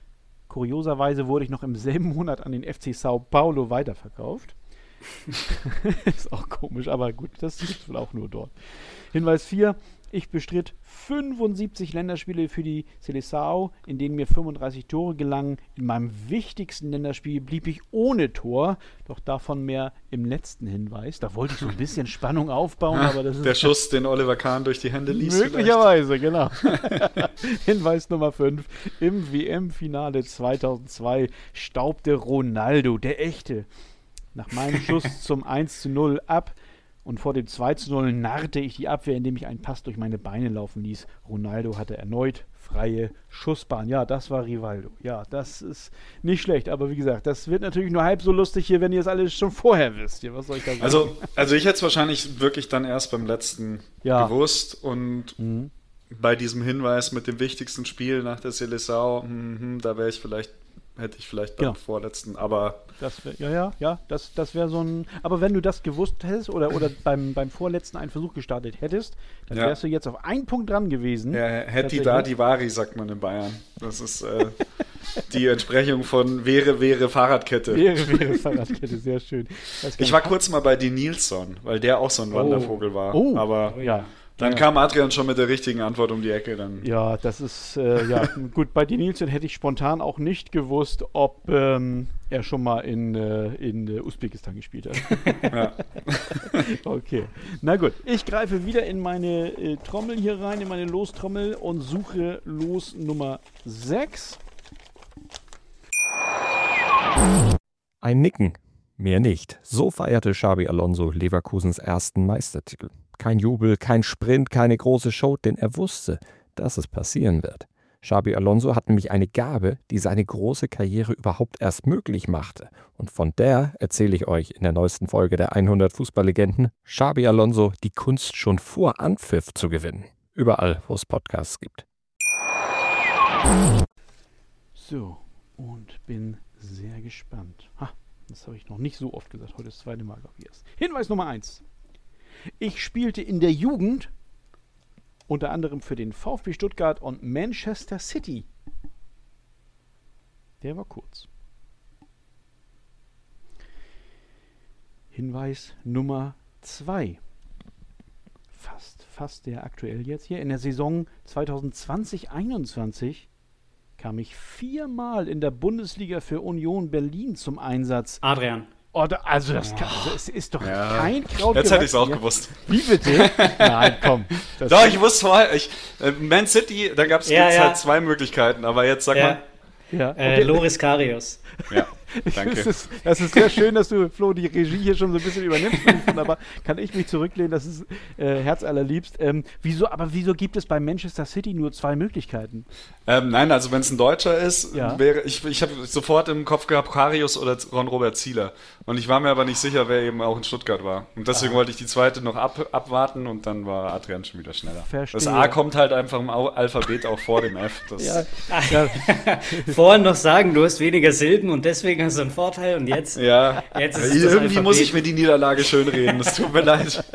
Kurioserweise wurde ich noch im selben Monat an den F C Sao Paulo weiterverkauft. Ist auch komisch, aber gut, das ist wohl auch nur dort. Hinweis vier. Ich bestritt fünfundsiebzig Länderspiele für die Seleção, in denen mir fünfunddreißig Tore gelangen. In meinem wichtigsten Länderspiel blieb ich ohne Tor, doch davon mehr im letzten Hinweis. Da wollte ich so ein bisschen Spannung aufbauen, Ah, aber das ist... Der Schuss, den Oliver Kahn durch die Hände ließ. Möglicherweise, genau. Hinweis Nummer fünf. Im W M-Finale zweitausendzwei staubte Ronaldo, der Echte, nach meinem Schuss zum eins zu null ab. Und vor dem zwei zu null narrte ich die Abwehr, indem ich einen Pass durch meine Beine laufen ließ. Ronaldo hatte erneut freie Schussbahn. Ja, das war Rivaldo. Ja, das ist nicht schlecht. Aber wie gesagt, das wird natürlich nur halb so lustig hier, wenn ihr es alles schon vorher wisst. Hier, was soll ich da sagen? Also, also ich hätte es wahrscheinlich wirklich dann erst beim letzten ja. gewusst. Und mhm. bei diesem Hinweis mit dem wichtigsten Spiel nach der Seleção, mh, da wäre ich vielleicht... Hätte ich vielleicht beim genau. vorletzten, aber... Das wär, ja, ja, ja, das, das wäre so ein... Aber wenn du das gewusst hättest oder, oder beim, beim vorletzten einen Versuch gestartet hättest, dann ja. wärst du jetzt auf einen Punkt dran gewesen. Ja, hätti da die Vari, sagt man in Bayern. Das ist äh, die Entsprechung von wäre, wäre Fahrradkette. Wäre, wäre Fahrradkette, sehr schön. Ich war kurz mal bei die Nilsson, weil der auch so ein Wandervogel oh. war. Oh, aber ja. Dann ja. kam Adrian schon mit der richtigen Antwort um die Ecke. Dann. Ja, das ist, äh, ja, gut, bei die Nilsson hätte ich spontan auch nicht gewusst, ob ähm, er schon mal in, äh, in äh, Usbekistan gespielt hat. Ja. Okay, na gut. Ich greife wieder in meine äh, Trommel hier rein, in meine Lostrommel und suche Los Nummer sechs. Ein Nicken, mehr nicht. So feierte Xabi Alonso Leverkusens ersten Meistertitel. Kein Jubel, kein Sprint, keine große Show, denn er wusste, dass es passieren wird. Xabi Alonso hat nämlich eine Gabe, die seine große Karriere überhaupt erst möglich machte. Und von der erzähle ich euch in der neuesten Folge der hundert Fußballlegenden. Xabi Alonso, die Kunst schon vor Anpfiff zu gewinnen. Überall, wo es Podcasts gibt. So, und bin sehr gespannt. Ha, das habe ich noch nicht so oft gesagt. Heute ist das zweite Mal, glaube ich, erst. Hinweis Nummer eins. Ich spielte in der Jugend unter anderem für den VfB Stuttgart und Manchester City. Der war kurz. Hinweis Nummer zwei. Fast, fast der aktuell jetzt hier. In der Saison zweitausendzwanzig einundzwanzig kam ich viermal in der Bundesliga für Union Berlin zum Einsatz. Adrian. Oder, also das kann, also es ist doch ja. kein Kraut. Jetzt hätte ich es auch gewusst. Wie bitte? Nein, komm. Doch, ich wusste vorher, ich, äh, Man City, da gab es ja, ja. halt zwei Möglichkeiten, aber jetzt sag ja. mal. Ja, okay. äh, Loris Karius. Ja, danke. Das ist, das ist sehr schön, dass du, Flo, die Regie hier schon so ein bisschen übernimmst. Aber kann ich mich zurücklehnen, das ist äh, herzallerliebst. Ähm, wieso, aber wieso gibt es bei Manchester City nur zwei Möglichkeiten? Ähm, nein, also wenn es ein Deutscher ist, ja. wäre ich, ich habe sofort im Kopf gehabt, Karius oder Ron-Robert Zieler. Und ich war mir aber nicht sicher, wer eben auch in Stuttgart war. Und deswegen ah. wollte ich die zweite noch ab, abwarten und dann war Adrian schon wieder schneller. Verstehe. Das A kommt halt einfach im Alphabet auch vor dem F. Das ja. Ja. Vorhin noch sagen, du hast weniger Silben und deswegen hast du einen Vorteil und jetzt, ja. jetzt ist es Irgendwie Alphabet. Muss ich mir die Niederlage schönreden, das tut mir leid.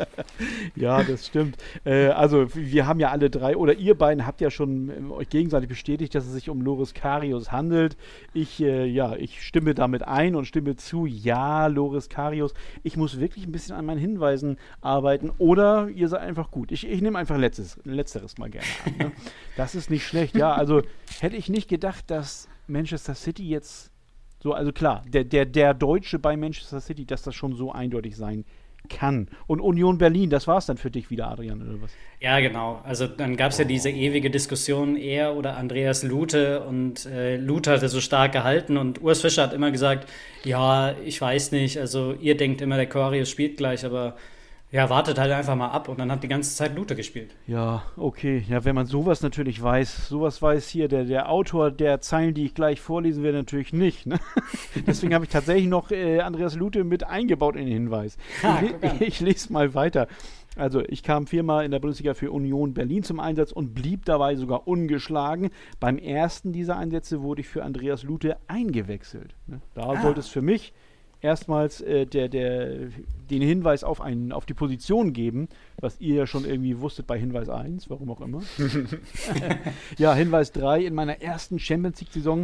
Ja, das stimmt. Äh, also wir haben ja alle drei, oder ihr beiden habt ja schon äh, euch gegenseitig bestätigt, dass es sich um Loris Karius handelt. Ich, äh, ja, ich stimme damit ein und stimme zu, ja, Loris Karius. Ich muss wirklich ein bisschen an meinen Hinweisen arbeiten oder ihr seid einfach gut. Ich, ich nehme einfach letztes, letzteres mal gerne an. Ne? Das ist nicht schlecht. Ja, also hätte ich nicht gedacht, dass Manchester City jetzt so, also klar, der, der, der Deutsche bei Manchester City, dass das schon so eindeutig sein kann. Und Union Berlin, das war es dann für dich wieder, Adrian, oder was? Ja, genau. Also dann gab es ja diese ewige Diskussion, er oder Andreas Lute, und äh, Lute hatte so stark gehalten und Urs Fischer hat immer gesagt, ja, ich weiß nicht, also ihr denkt immer, der Karius spielt gleich, aber ja, wartet halt einfach mal ab, und dann hat die ganze Zeit Lute gespielt. Ja, okay. Ja, wenn man sowas natürlich weiß, sowas weiß hier der, der Autor der Zeilen, die ich gleich vorlesen werde, natürlich nicht. Ne? Deswegen habe ich tatsächlich noch äh, Andreas Lute mit eingebaut in den Hinweis. Ha, ich, ich lese mal weiter. Also ich kam viermal in der Bundesliga für Union Berlin zum Einsatz und blieb dabei sogar ungeschlagen. Beim ersten dieser Einsätze wurde ich für Andreas Lute eingewechselt. Ne? Da ah. sollte es für mich erstmals äh, der, der, den Hinweis auf, einen, auf die Position geben, was ihr ja schon irgendwie wusstet bei Hinweis eins, warum auch immer. Ja, Hinweis drei. In meiner ersten Champions League-Saison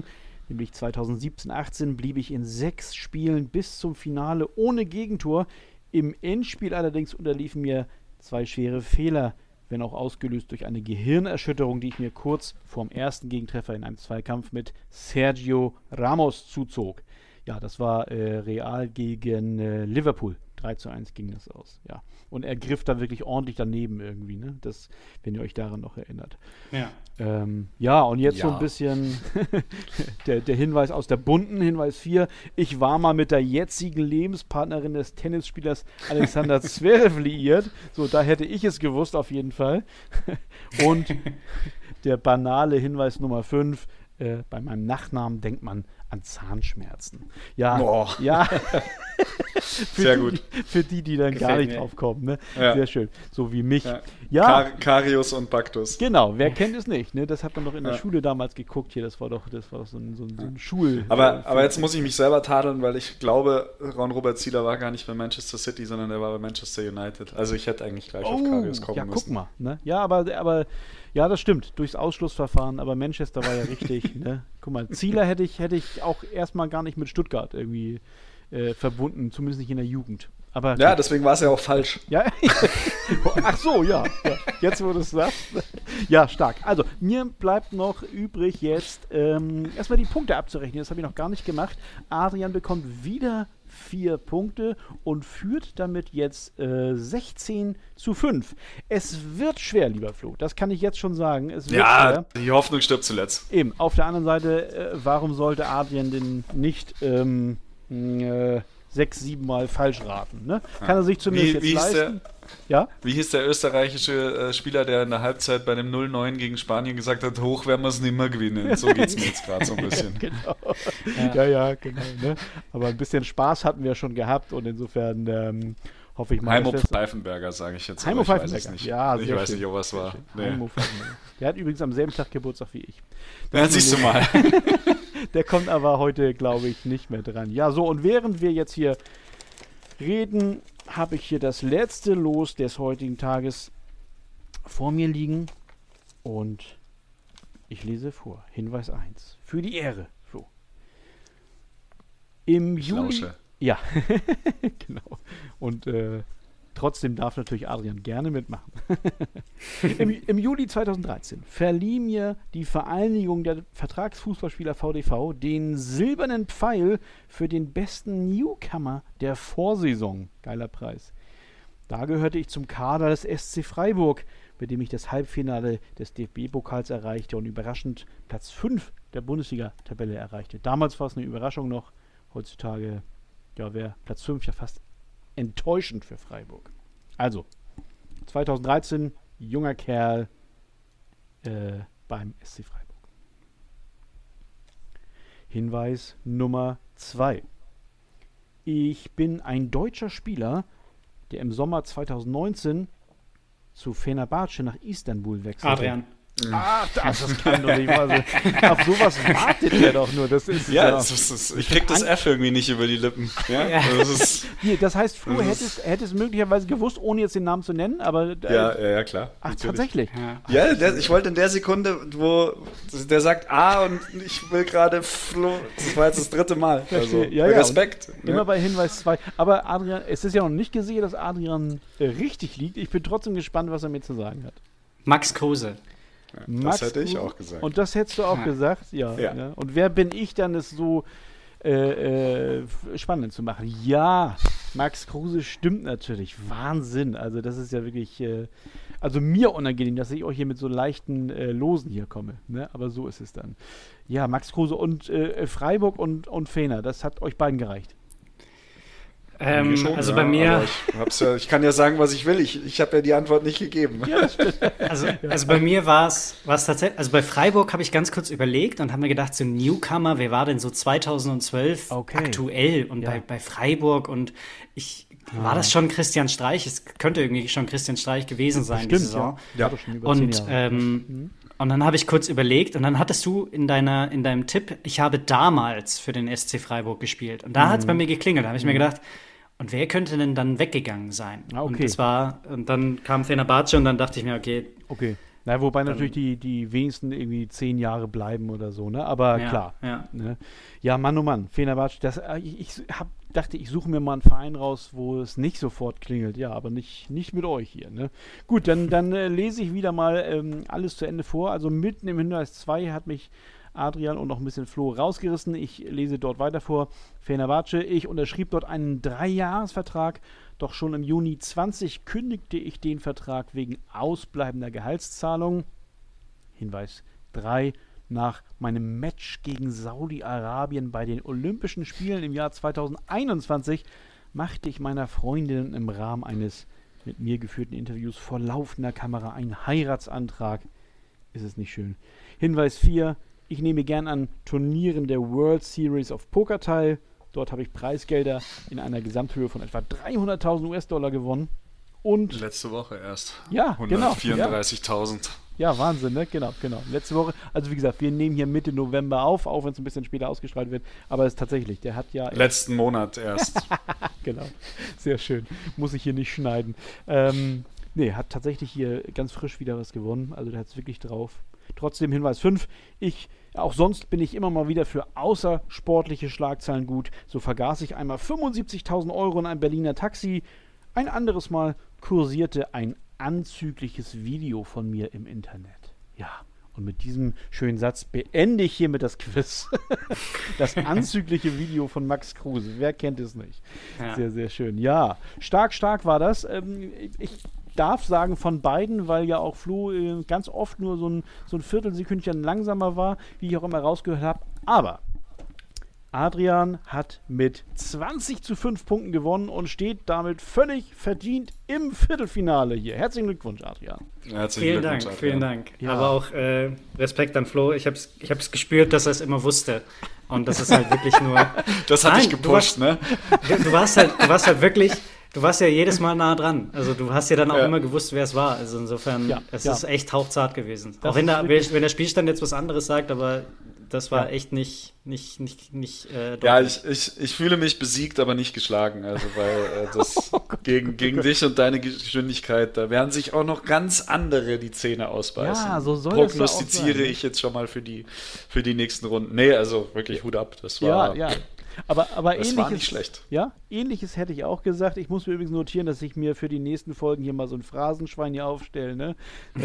Nämlich zweitausendsiebzehn achtzehn blieb ich in sechs Spielen bis zum Finale ohne Gegentor. Im Endspiel allerdings unterliefen mir zwei schwere Fehler, wenn auch ausgelöst durch eine Gehirnerschütterung, die ich mir kurz vorm ersten Gegentreffer in einem Zweikampf mit Sergio Ramos zuzog. Ja, das war äh, Real gegen äh, Liverpool. drei zu eins ging das aus, ja. Und er griff da wirklich ordentlich daneben irgendwie, ne? Das, wenn ihr euch daran noch erinnert. Ja. Ähm, ja, und jetzt Ja. so ein bisschen der, der Hinweis aus der bunten, Hinweis vier. Ich war mal mit der jetzigen Lebenspartnerin des Tennisspielers Alexander Zverev liiert. So, da hätte ich es gewusst auf jeden Fall. Und der banale Hinweis Nummer fünf. Äh, bei meinem Nachnamen denkt man an Zahnschmerzen. Ja, Boah. ja. für Sehr die, gut. Für die, die dann gar Gefällt nicht mir. drauf kommen. Ne? Ja. Sehr schön. So wie mich. Ja. Ja, Kar Karius und Baktus. genau. Wer kennt es nicht? Ne? Das hat man doch in der Ja. Schule damals geguckt. Hier, das war doch, das war doch so ein, so ein, so ein Schul. Aber, äh, aber jetzt muss ich mich selber tadeln, weil ich glaube, Ron-Robert Zieler war gar nicht bei Manchester City, sondern er war bei Manchester United. Also ich hätte eigentlich gleich auf Karius kommen ja, müssen. guck mal. Ne? Ja, aber, aber ja, das stimmt. Durchs Ausschlussverfahren. Aber Manchester war ja richtig. Ne? Guck mal, Zieler hätte ich, hätte ich auch erstmal gar nicht mit Stuttgart irgendwie äh, verbunden. Zumindest nicht in der Jugend. Aber Ja, deswegen war es ja auch falsch. Ja, ach so, ja. ja. Jetzt, wo du es sagst. Ja, stark. Also, mir bleibt noch übrig jetzt ähm, erstmal die Punkte abzurechnen. Das habe ich noch gar nicht gemacht. Adrian bekommt wieder vier Punkte und führt damit jetzt äh, sechzehn zu fünf. Es wird schwer, lieber Flo. Das kann ich jetzt schon sagen. Es wird Ja, schwer. die Hoffnung stirbt zuletzt. Eben, auf der anderen Seite, äh, warum sollte Adrian denn nicht ähm, äh, sechs, sieben Mal falsch raten? Ne? Kann er sich zumindest Wie, jetzt wie, hieß leisten. der, Ja? wie hieß der österreichische äh, Spieler, der in der Halbzeit bei dem null neun gegen Spanien gesagt hat, hoch werden wir es nicht mehr gewinnen. So geht es mir jetzt gerade so ein bisschen. Genau. Ja, ja, genau. Ne? Aber ein bisschen Spaß hatten wir schon gehabt und insofern ähm, hoffe ich mal. Heimo dass das- Pfeifenberger, sage ich jetzt. Heimo aber ich weiß es Pfeifenberger. nicht. Ja, ich sehr weiß schön. nicht, ob was Sehr war. schön. Nee. Heimo Pfeifenberger. Der hat übrigens am selben Tag Geburtstag wie ich. Ja, siehst du mal. Der kommt aber heute, glaube ich, nicht mehr dran. Ja, so, und während wir jetzt hier reden, habe ich hier das letzte Los des heutigen Tages vor mir liegen. Und ich lese vor. Hinweis eins. Für die Ehre, Flo. Im Ich Juli. lausche. Ja, genau. Und äh, trotzdem darf natürlich Adrian gerne mitmachen. Im, Im Juli zweitausenddreizehn verlieh mir die Vereinigung der Vertragsfußballspieler V D V den silbernen Pfeil für den besten Newcomer der Vorsaison. Geiler Preis. Da gehörte ich zum Kader des S C Freiburg, bei dem ich das Halbfinale des D F B-Pokals erreichte und überraschend Platz fünf der Bundesliga-Tabelle erreichte. Damals war es eine Überraschung noch. Heutzutage ja, wäre Platz fünf ja fast enttäuschend für Freiburg. Also, zweitausenddreizehn, junger Kerl äh, beim S C Freiburg. Hinweis Nummer zwei. Ich bin ein deutscher Spieler, der im Sommer zweitausendneunzehn zu Fenerbahce nach Istanbul wechselte. Adrian. Ah, das, das kann doch nicht wahr sein. Auf sowas wartet er doch nur. Das ist Ja, ja. das ist, das, ich krieg das F irgendwie nicht über die Lippen. Ja, Ja. das ist, Hier, das heißt, Flo Das hättest, hättest möglicherweise gewusst, ohne jetzt den Namen zu nennen, aber. Äh, ja, ja, ja, klar. Ach, natürlich. tatsächlich. Ja. Ja, der, ich wollte in der Sekunde, wo der sagt A und ich will gerade Flo, das war jetzt das dritte Mal. Also, Verstehe. Ja, ja, Respekt. Immer Ne? bei Hinweis zwei. Aber Adrian, es ist ja noch nicht gesehen, dass Adrian äh, richtig liegt. Ich bin trotzdem gespannt, was er mir zu sagen hat. Max Kruse. Max hätte ich Kruse. auch gesagt. Und das hättest du auch Ja. gesagt? Ja, Ja. ja. Und wer bin ich dann, es so äh, äh, spannend zu machen? Ja, Max Kruse stimmt natürlich. Wahnsinn. Also das ist ja wirklich, äh, also mir unangenehm, dass ich euch hier mit so leichten äh, Losen hier komme. Ne? Aber so ist es dann. Ja, Max Kruse und äh, Freiburg und, und Fener, das hat euch beiden gereicht. Ähm, Mir schon, also ja, bei mir, aber Ich, hab's ja, ich kann ja sagen, was ich will. Ich, ich habe ja die Antwort nicht gegeben. also, also bei mir war es tatsächlich, also bei Freiburg habe ich ganz kurz überlegt und habe mir gedacht, so Newcomer, wer war denn so zweitausendzwölf Okay. aktuell und Ja. bei, bei Freiburg und ich, war das schon Christian Streich? Es könnte irgendwie schon Christian Streich gewesen sein, die Saison. ja. ja. Doch schon über zehn Und, Jahre. ähm, und dann habe ich kurz überlegt und dann hattest du in, deiner, in deinem Tipp, ich habe damals für den S C Freiburg gespielt. Und da hat es bei mir geklingelt. Da habe ich mir gedacht, und wer könnte denn dann weggegangen sein? Ah, okay. Und das war, und dann kam Fenerbahce und dann dachte ich mir, okay, Okay. Na, wobei dann, natürlich die, die wenigsten irgendwie zehn Jahre bleiben oder so, ne? Aber ja, klar. Ja. Ne? Ja, Mann, oh Mann, Fenerbahce, das, ich, ich hab, dachte, ich suche mir mal einen Verein raus, wo es nicht sofort klingelt. Ja, aber nicht, nicht mit euch hier, ne? Gut, dann, dann äh, lese ich wieder mal ähm, alles zu Ende vor. Also mitten im Hinweis zwei hat mich Adrian und noch ein bisschen Flo rausgerissen. Ich lese dort weiter vor. Fenerbahce, ich unterschrieb dort einen Dreijahresvertrag, doch schon im Juni zwanzig kündigte ich den Vertrag wegen ausbleibender Gehaltszahlungen. Hinweis drei. Nach meinem Match gegen Saudi-Arabien bei den Olympischen Spielen im Jahr zweitausendeinundzwanzig machte ich meiner Freundin im Rahmen eines mit mir geführten Interviews vor laufender Kamera einen Heiratsantrag. Ist es nicht schön? Hinweis vier. Ich nehme gern an Turnieren der World Series of Poker teil. Dort habe ich Preisgelder in einer Gesamthöhe von etwa dreihunderttausend US-Dollar gewonnen. Und letzte Woche erst. Ja, genau. hundertvierunddreißigtausend. Ja. ja, Wahnsinn, ne? Genau, genau. Letzte Woche, also wie gesagt, wir nehmen hier Mitte November auf, auch wenn es ein bisschen später ausgestrahlt wird. Aber es ist tatsächlich, der hat ja... Letzten Monat erst. Genau, sehr schön. Muss ich hier nicht schneiden. Ähm, nee, hat tatsächlich hier ganz frisch wieder was gewonnen. Also der hat es wirklich drauf. Trotzdem Hinweis fünf. Ich, auch sonst bin ich immer mal wieder für außersportliche Schlagzeilen gut. So vergaß ich einmal fünfundsiebzigtausend Euro in ein Berliner Taxi. Ein anderes Mal kursierte ein anzügliches Video von mir im Internet. Ja, und mit diesem schönen Satz beende ich hiermit das Quiz. Das anzügliche Video von Max Kruse. Wer kennt es nicht? Ja. Sehr, sehr schön. Ja, stark, stark war das. Ähm, ich darf sagen von beiden, weil ja auch Flo äh, ganz oft nur so ein, so ein Viertelsekündchen langsamer war, wie ich auch immer rausgehört habe. Aber Adrian hat mit zwanzig zu fünf Punkten gewonnen und steht damit völlig verdient im Viertelfinale hier. Herzlichen Glückwunsch, Adrian. Herzlichen vielen Glückwunsch, Dank, Adrian. vielen Dank. Ja. Aber auch äh, Respekt an Flo. Ich habe es ich hab's gespürt, dass er es immer wusste. Und das ist halt wirklich nur... Das hat Nein, dich gepusht, du warst, ne? Du, du, warst halt, du warst halt wirklich... Du warst ja jedes Mal nah dran. Also du hast ja dann auch ja. immer gewusst, wer es war. Also insofern, ja, es ja. ist echt hauchzart gewesen. Das auch wenn der, wenn der Spielstand jetzt was anderes sagt, aber das war ja. echt nicht, nicht, nicht, nicht äh, Ja, ich, ich, ich fühle mich besiegt, aber nicht geschlagen. Also weil äh, das oh Gott, gegen, oh gegen dich und deine Geschwindigkeit, da werden sich auch noch ganz andere die Zähne ausbeißen. Ja, so soll Prognostiziere das ja auch sein. Ich jetzt schon mal für die, für die nächsten Runden. Nee, also wirklich Hut ab. Das war... Ja, ja. Aber, aber das ähnliches, war nicht schlecht. Ja, ähnliches hätte ich auch gesagt. Ich muss mir übrigens notieren, dass ich mir für die nächsten Folgen hier mal so ein Phrasenschwein hier aufstelle. Ne?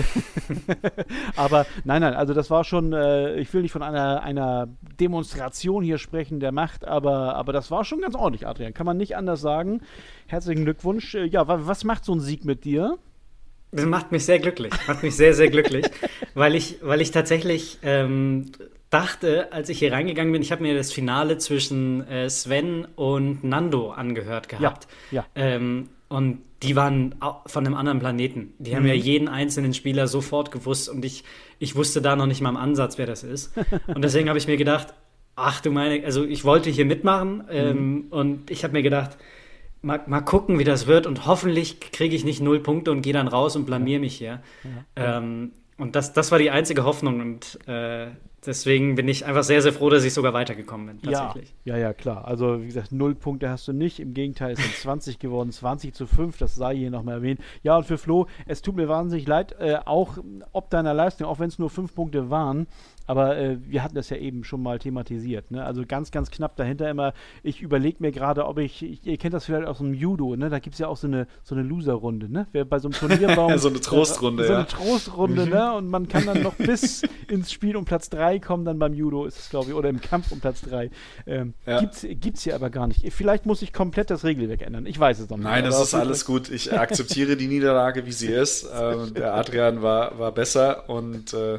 Aber nein, nein, also das war schon, äh, ich will nicht von einer, einer Demonstration hier sprechen der Macht, aber, aber das war schon ganz ordentlich, Adrian. Kann man nicht anders sagen. Herzlichen Glückwunsch. Äh, ja, was macht so ein Sieg mit dir? Das macht mich sehr glücklich. Macht mich sehr, sehr glücklich, weil ich, weil ich tatsächlich ähm, dachte, als ich hier reingegangen bin, ich habe mir das Finale zwischen äh, Sven und Nando angehört gehabt. Ja, ja. Ähm, und die waren von einem anderen Planeten. Die haben mhm. ja jeden einzelnen Spieler sofort gewusst und ich, ich wusste da noch nicht mal im Ansatz, wer das ist. Und deswegen habe ich mir gedacht, ach du meine, also ich wollte hier mitmachen ähm, mhm. und ich habe mir gedacht, Mal, mal gucken, wie das wird und hoffentlich kriege ich nicht null Punkte und gehe dann raus und blamier mich hier. Ja. Ähm, und das, das war die einzige Hoffnung und äh, deswegen bin ich einfach sehr, sehr froh, dass ich sogar weitergekommen bin, tatsächlich. Ja, ja, ja, klar. Also wie gesagt, null Punkte hast du nicht. Im Gegenteil, es sind zwanzig geworden, zwanzig zu fünf, das sei hier nochmal erwähnt. Ja, und für Flo, es tut mir wahnsinnig leid, äh, auch ob deiner Leistung, auch wenn es nur fünf Punkte waren, aber äh, wir hatten das ja eben schon mal thematisiert, ne? Also ganz, ganz knapp dahinter immer. Ich überlege mir gerade, ob ich, ich, ihr kennt das vielleicht aus dem Judo, ne? Da gibt es ja auch so eine, so eine Loser-Runde, ne? Wer bei so einem Turnierbaum... so eine Trostrunde, äh, So ja. eine Trostrunde, ne? Und man kann dann noch bis ins Spiel um Platz drei kommen, dann beim Judo ist es, glaube ich, oder im Kampf um Platz drei. Ähm, ja. Gibt's, gibt's hier aber gar nicht. Vielleicht muss ich komplett das Regelwerk ändern. Ich weiß es noch nicht. Nein, das ist alles gut. Ich akzeptiere die Niederlage, wie sie ist. Ähm, der Adrian war, war besser und äh,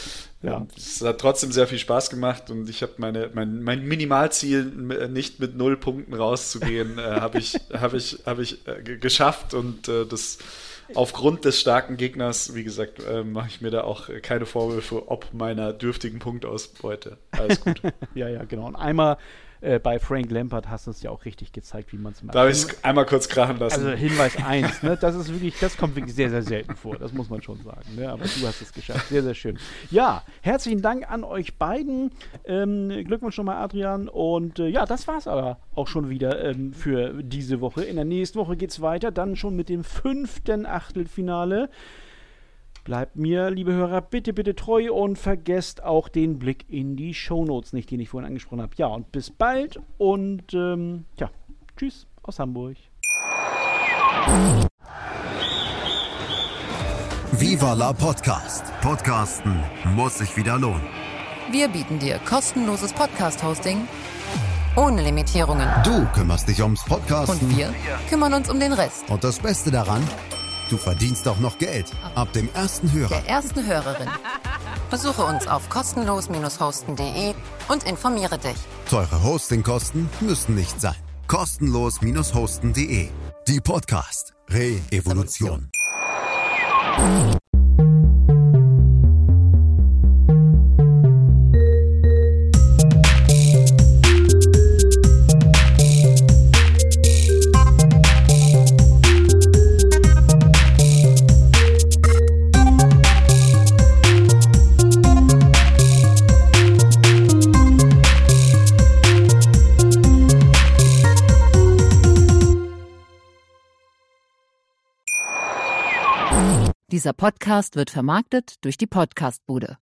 ja, es hat trotzdem sehr viel Spaß gemacht und ich habe meine mein, mein Minimalziel, nicht mit null Punkten rauszugehen, äh, habe ich habe ich habe ich äh, g- geschafft und äh, das aufgrund des starken Gegners, wie gesagt, äh, mache ich mir da auch keine Vorwürfe ob meiner dürftigen Punktausbeute. Alles gut. Ja, ja, genau. Und einmal äh, bei Frank Lampard hast du es ja auch richtig gezeigt, wie man es macht. Da habe ich es einmal kurz krachen lassen. Also Hinweis eins, ne? Das ist wirklich, das kommt wirklich sehr, sehr selten vor. Das muss man schon sagen. Ne? Aber du hast es geschafft. Sehr, sehr schön. Ja, herzlichen Dank an euch beiden. Ähm, Glückwunsch nochmal, Adrian. Und äh, ja, das war's aber auch schon wieder ähm, für diese Woche. In der nächsten Woche geht's weiter. Dann schon mit dem fünften Achtelfinale. Bleibt mir, liebe Hörer, bitte, bitte treu und vergesst auch den Blick in die Shownotes nicht, den ich vorhin angesprochen habe. Ja, und bis bald und ähm, ja, tschüss aus Hamburg. Viva la Podcast. Podcasten muss sich wieder lohnen. Wir bieten dir kostenloses Podcast-Hosting ohne Limitierungen. Du kümmerst dich ums Podcasten. Und wir kümmern uns um den Rest. Und das Beste daran, du verdienst auch noch Geld. Ab dem ersten Hörer. Der ersten Hörerin. Besuche uns auf kostenlos hosten punkt de und informiere dich. Teure Hostingkosten müssen nicht sein. kostenlos hosten punkt de. Die Podcast Re-Evolution. Dieser Podcast wird vermarktet durch die Podcastbude.